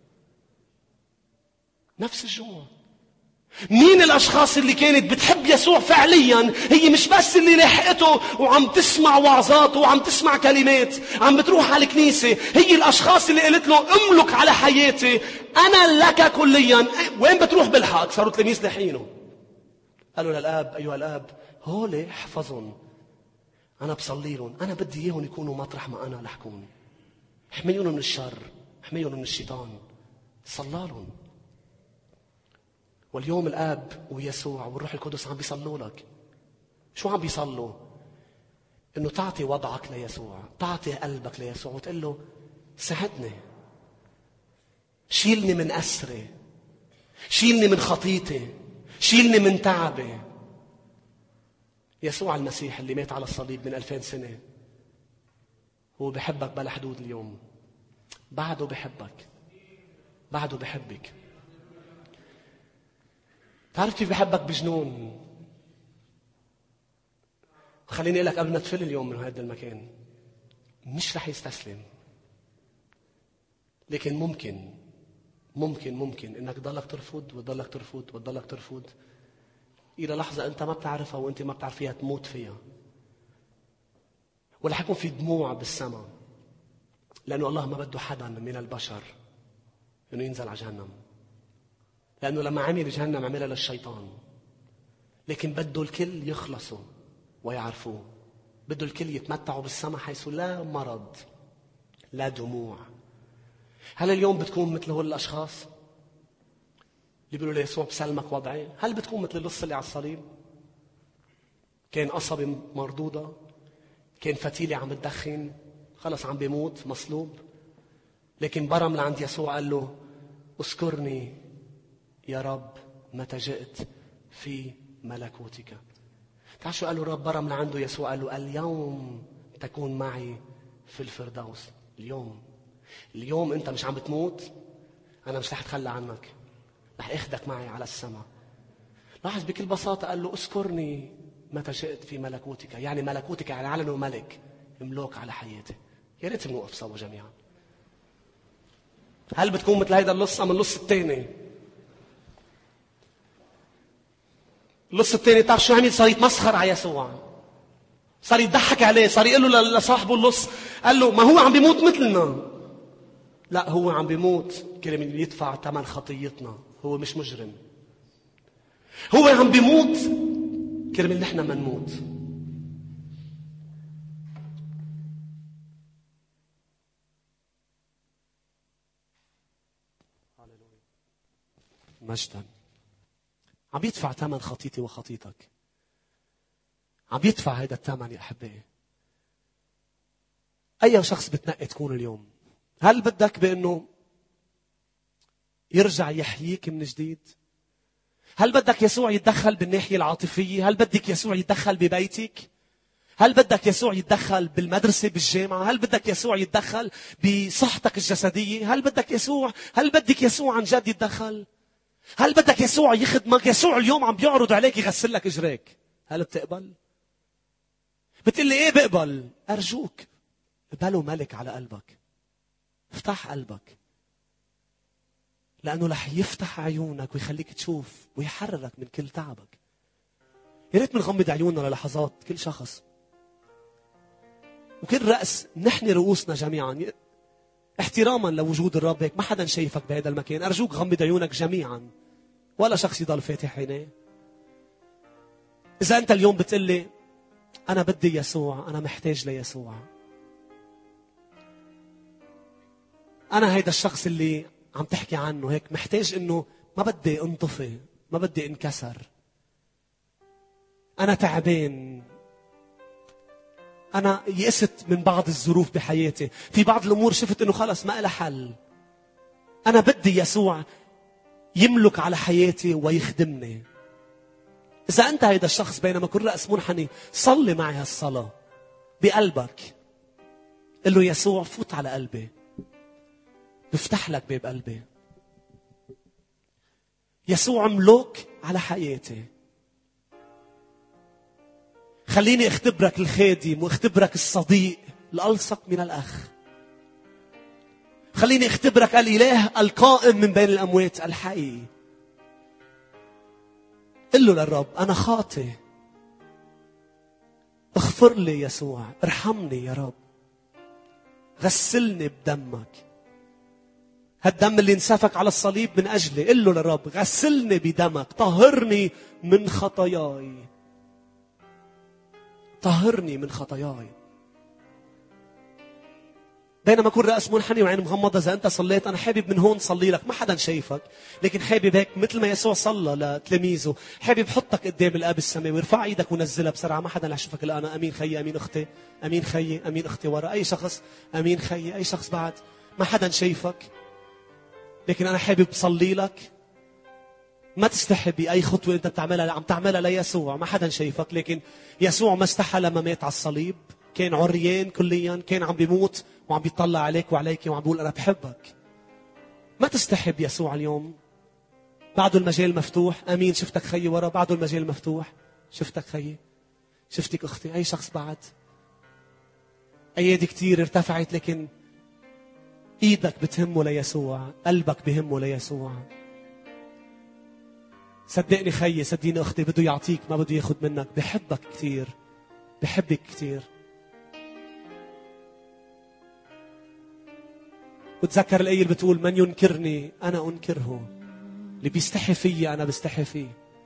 نفس الجموع. مين الاشخاص اللي كانت بتحب يسوع فعليا؟ هي مش بس اللي لحقته وعم تسمع وعظاته وعم تسمع كلمات، عم بتروح على الكنيسة. هي الاشخاص اللي قالت له املك على حياتي، انا لك كليا. وين بتروح بالحق؟ صاروا تلاميذ لحينه. قالوا للاب ايها الاب هولي احفظهم، أنا بصلي لهم، أنا بدي إياهم يكونوا مطرح ما أنا رح كون. احميهم من الشر، احميهم من الشيطان. صلى لهم. واليوم الآب ويسوع والروح القدس عم بيصلوا لك. شو عم بيصلوا؟ إنه تعطي وضعك ليسوع، تعطي قلبك ليسوع وتقول له ساعدني، شيلني من أسري، شيلني من خطيتي، شيلني من تعبي. يسوع المسيح اللي مات على الصليب من ألفين سنة هو بحبك بلا حدود. اليوم بعده بحبك، بعده بحبك. تعرف كيف بحبك بجنون؟ خليني أقول لك قبل ما تفل اليوم من هذا المكان، مش رح يستسلم. لكن ممكن ممكن ممكن انك تضلك ترفض وتضلك ترفض وتضلك ترفض إلى لحظة أنت ما بتعرفها وأنت ما بتعرف فيها تموت فيها. ولا حيكون في دموع بالسماء، لأنه الله ما بده حدا من البشر إنه ينزل على جهنم. لأنه لما عمل جهنم عملها للشيطان، لكن بده الكل يخلصوا ويعرفوه. بده الكل يتمتعوا بالسماء حيث لا مرض لا دموع. هل اليوم بتكون مثل هول الأشخاص اللي بيقولوا ليسوع بسلمك وضعي؟ هل بتكون مثل اللص اللي على الصليب؟ كان قصبة مردودة، كان فتيلة عم تدخن، خلص عم بيموت مصلوب، لكن برم لعند يسوع قال له اذكرني يا رب متى جئت في ملكوتك. تعال شو قال له رب؟ برم لعنده يسوع قال له اليوم تكون معي في الفردوس. اليوم اليوم انت مش عم بتموت، انا مش رح اتخلى عنك، رح اخدك معي على السماء. لاحظ بكل بساطة قال له اذكرني متى جئت في ملكوتك، يعني ملكوتك يعني على انه ملك مملوك على حياتي. يا ريت نوقف سوا جميعا. هل بتكون مثل هيدا اللص ام اللص الثاني؟ اللص الثاني تعرف شو عمل؟ صار يتمسخر على يسوع، صار يضحك عليه، صار يقول له لصاحبه اللص، قال له ما هو عم بيموت مثلنا. لا، هو عم بيموت كرمال يدفع ثمن خطيتنا، هو مش مجرم. هو عم بيموت كرمال نحن ما نموت. مجدا. عم يدفع ثمن خطيتي وخطيتك، عم يدفع هذا الثمن يا أحبائي. أي شخص بتنقي تكون اليوم؟ هل بدك بأنه يرجع يحييك من جديد؟ هل بدك يسوع يتدخل بالناحية العاطفية؟ هل بدك يسوع يتدخل ببيتك؟ هل بدك يسوع يتدخل بالمدرسة بالجامعة؟ هل بدك يسوع يتدخل بصحتك الجسدية؟ هل بدك يسوع هل بدك يسوع عن جد يتدخل؟ هل بدك يسوع يخدمك؟ يسوع اليوم عم بيعرض عليك يغسل لك اجريك. هل بتقبل؟ بتقول لي ايه بقبل؟ ارجوك اقبله ملك على قلبك. افتح قلبك، لانه رح يفتح عيونك ويخليك تشوف ويحررك من كل تعبك. يا ريت بنغمض عيوننا للحظات كل شخص. وكل رأس نحن رؤوسنا جميعا احتراما لوجود الرب. هيك ما حدا شايفك بهذا المكان. أرجوك غمض عيونك جميعا ولا شخص يضل فاتح عينيه. إذا أنت اليوم بتقلي أنا بدي يسوع، أنا محتاج ليسوع، أنا هيدا الشخص اللي عم تحكي عنه هيك محتاج إنه ما بدي انطفي، ما بدي انكسر، أنا تعبان، أنا يأست من بعض الظروف بحياتي، في بعض الأمور شفت إنه خلص ما لها حل، أنا بدي يسوع يملك على حياتي ويخدمني. إذا أنت هيدا الشخص بينما كل رأس منحني، صلي معي هالصلاة بقلبك. قل له يسوع فوت على قلبي، بفتح لك باب قلبي. يسوع ملوك على حياتي. خليني اختبرك الخادم واختبرك الصديق الألصق من الأخ. خليني اختبرك الإله القائم من بين الأموات الحي. قل له للرب أنا خاطئ، اغفر لي يسوع، ارحمني يا رب، غسلني بدمك، هالدم اللي انسفك على الصليب من أجلي. قل له للرب غسلني بدمك، طهرني من خطاياي، طهرني من خطاياي. بينما كل رأس منحني وعين مغمضة، إذا أنت صليت أنا حابب من هون صلي لك، ما حدا شايفك، لكن حابب هيك مثل ما يسوع صلى لتلاميذه، حابب حطك قدام الآب السماوي وارفع ايدك ونزلها بسرعة، ما حدا رح يشوفك إلا أنا. أمين خيي، أمين أختي، أمين خيي، أمين أختي ورا أي شخص، أمين خيي، أي شخص بعد، ما حدا شايفك، لكن أنا حابب صلي لك. ما تستحي بأي خطوة أنت بتعملها، عم تعملها ليسوع، ما حدا شايفك، لكن يسوع ما استحى لما مات على الصليب، كان عريان كليا، كان عم بيموت وعم بيطلع عليك وعليك وعم بيقول أنا بحبك. ما تستحي بيسوع اليوم. بعده المجال مفتوح. أمين، شفتك خيي ورا، بعده المجال مفتوح، شفتك خيي، شفتك أختي، أي شخص بعد. أيادي كتير ارتفعت، لكن إيدك بتهمه ليسوع، قلبك بهمه ليسوع. صدقني خيي، صدقيني أختي، بده يعطيك ما بده ياخد منك، بحبك كتير، بحبك كتير. وتذكر الآية اللي بتقول من ينكرني أنا أنكره، اللي بيستحي فيي أنا بستحي فيه.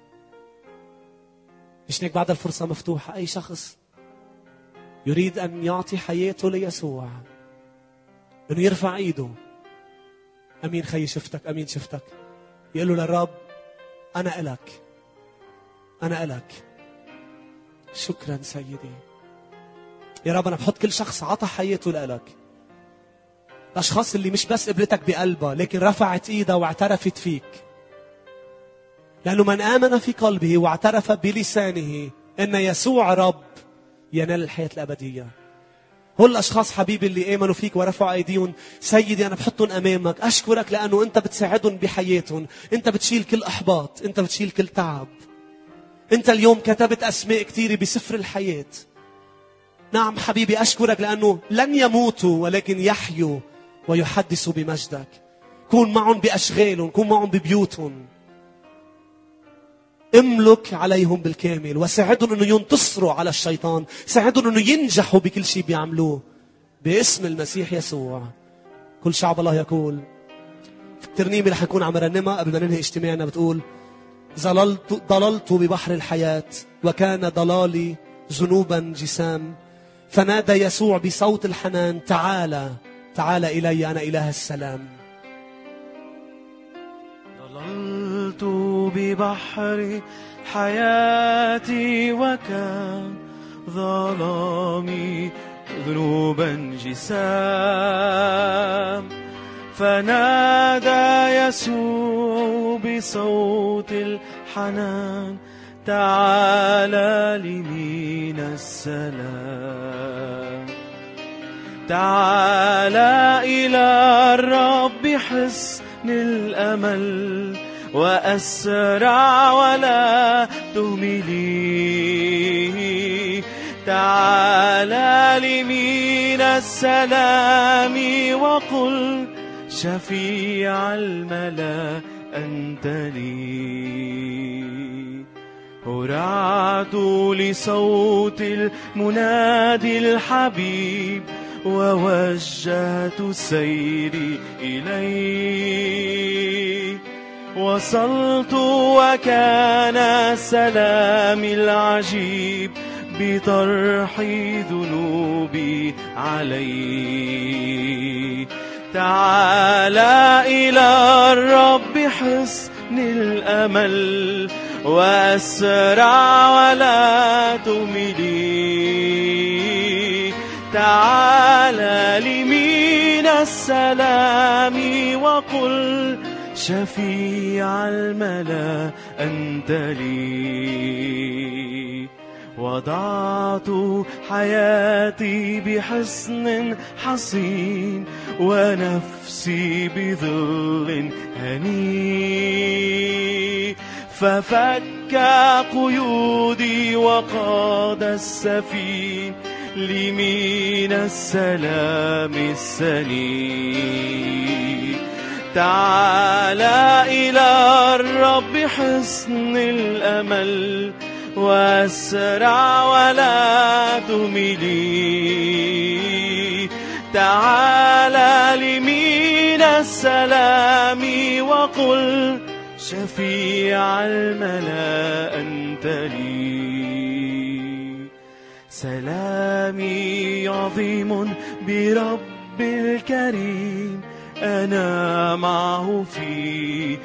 مش هيك بعد الفرصة مفتوحة، أي شخص يريد أن يعطي حياته ليسوع إنه يرفع إيده. أمين خيي، شفتك، أمين شفتك، يقول له للرب أنا إلك، أنا إلك. شكرا سيدي يا رب، أنا بحط كل شخص عطى حياته لإلك. الأشخاص اللي مش بس قبلتك بقلبها، لكن رفعت إيدها واعترفت فيك، لأنه من آمن في قلبه واعترف بلسانه أن يسوع رب ينال الحياة الأبدية. هول الأشخاص حبيبي اللي آمنوا فيك ورفعوا أيديهم، سيدي أنا بحطهم أمامك، أشكرك لأنه أنت بتساعدهم بحياتهم، أنت بتشيل كل إحباط، أنت بتشيل كل تعب. أنت اليوم كتبت أسماء كتيرة بسفر الحياة. نعم حبيبي، أشكرك لأنه لن يموتوا ولكن يحيوا ويحدثوا بمجدك. كون معهم بأشغالهم، كون معهم ببيوتهم، املك عليهم بالكامل، وساعدهم أنه ينتصروا على الشيطان، ساعدهم أنه ينجحوا بكل شيء بيعملوه باسم المسيح يسوع. كل شعب الله يقول. في الترنيمة رح نكون عم نرنمها قبل ما ننهي اجتماعنا، بتقول ضللت, ضللت ببحر الحياة وكان ضلالي ذنوبا جسام، فنادى يسوع بصوت الحنان تعالى تعالى إلي أنا إله السلام. ضللت ببحر حياتي وكان ظلامي ذنوبا جسام، فنادى يسوع بصوت الحنان تعالى لي من السلام، تعالى إلى الرب حصن الأمل، وأسرع ولا تهملي، تعالى لي من السلام، وقل شفيع الملا أنت لي، هرعت لصوت المنادي الحبيب ووجهت سيري إليه. وصلت وكان سلامي العجيب بطرح ذنوبي علي. تعال إلى الرب حصن الأمل وأسرع ولا تملي. تعال لمين السلام وقل شفيع الملا أنت لي. وضعت حياتي بحصن حصين ونفسي بظل هني. ففك قيودي وقاد السفين لمين السلام السني. تعال إلى الرب حصن الأمل واسرع ولا تملي. تعال لمين السلام وقل شفيع الملا أنت لي. سلامي عظيم برب الكريم أنا معه في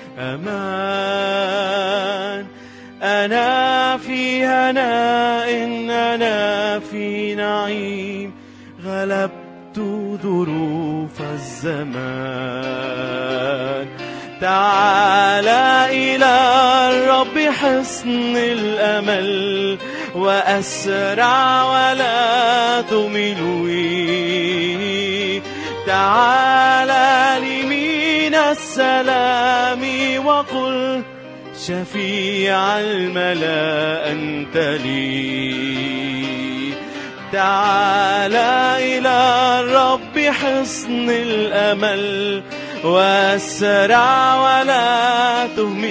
أمان. أنا في هناء أنا في نعيم غلبت ظروف الزمان. تعال إلى الرب حصن الأمل وأسرع ولا تملي. تعال لمين السلام وقل شفيع الملا أنت لي. تعال إلى الرب حصن الأمل واسرع ولا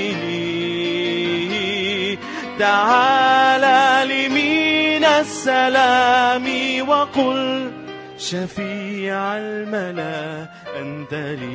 تهملي. تعال لمين السلام وقل شفيع الملا أنت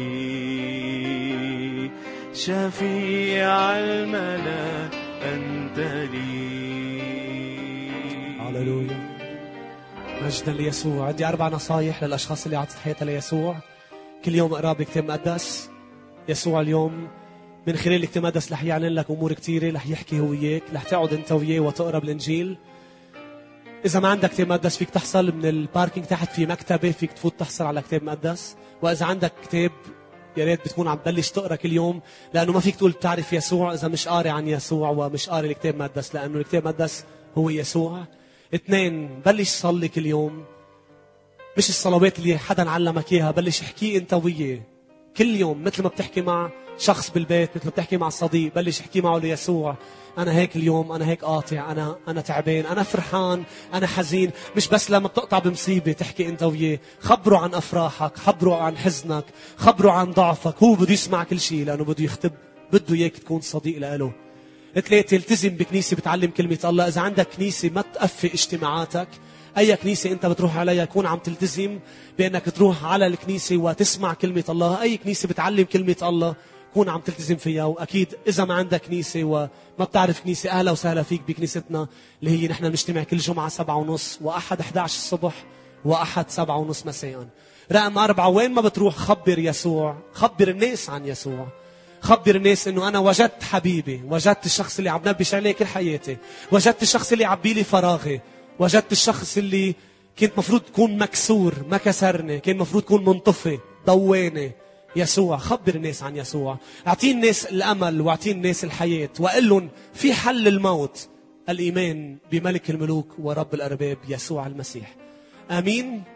لي. شفيع الملا أنت لي. هاليلويا، مجدا ليسوع. عندي أربع نصايح للأشخاص اللي عطت حياتها ليسوع. كل يوم اقرأ بكتاب مقدس. يسوع اليوم من خلال الكتاب المقدس رح يعلن لك أمور كتيرة، رح يحكي هو وياك، رح تقعد أنت وياه وتقرأ بالإنجيل. إذا ما عندك كتاب مقدس فيك تحصل من الباركينج تحت في مكتبة، فيك تفوت تحصل على كتاب مقدس. وإذا عندك كتاب يا ريت بتكون عم تبلش تقرأ كل يوم، لأنه ما فيك تقول بتعرف يسوع إذا مش قارئ عن يسوع ومش قارئ الكتاب المقدس، لأنه الكتاب المقدس هو يسوع. اثنين، بلش صلي كل يوم، مش الصلوات اللي حدا علمك إياها، بلش احكي أنت وياه كل يوم مثل ما بتحكي مع شخص بالبيت، مثل ما بتحكي مع صديق. بلش احكي معه ليسوع، أنا هيك اليوم، أنا هيك قاطع، أنا أنا تعبان، أنا فرحان، أنا حزين. مش بس لما بتقطع بمصيبة تحكي أنت وياه، خبره عن أفراحك، خبره عن حزنك، خبره عن ضعفك. هو بده يسمع كل شيء لأنه بده يختب، بده إياك تكون صديق له. ثلاثة، التزم بكنيسة بتعلم كلمة الله. إذا عندك كنيسة ما تقفي اجتماعاتك، أي كنيسة أنت بتروح عليها كون عم تلتزم بأنك تروح على الكنيسة وتسمع كلمة الله. أي كنيسة بتعلم كلمة الله كون عم تلتزم فيها. وأكيد إذا ما عندك كنيسة وما بتعرف كنيسة، أهلا وسهلا فيك بكنيستنا اللي هي نحن نجتمع كل جمعة سبعة ونص، وأحد إحدى عشر الصبح، وأحد سبعة ونص مساء. رقم أربعة، وين ما بتروح خبر يسوع، خبر الناس عن يسوع. خبر الناس إنه أنا وجدت حبيبي، وجدت الشخص اللي عم نبش عليه كل حياتي، وجدت الشخص اللي عبي لي فراغي، وجدت الشخص اللي كنت مفروض تكون مكسور ما كسرني، كان مفروض تكون منطفي ضواني. يسوع. خبر الناس عن يسوع، اعطي الناس الأمل واعطي الناس الحياة، وقل لهم في حل الموت، الإيمان بملك الملوك ورب الأرباب يسوع المسيح. آمين.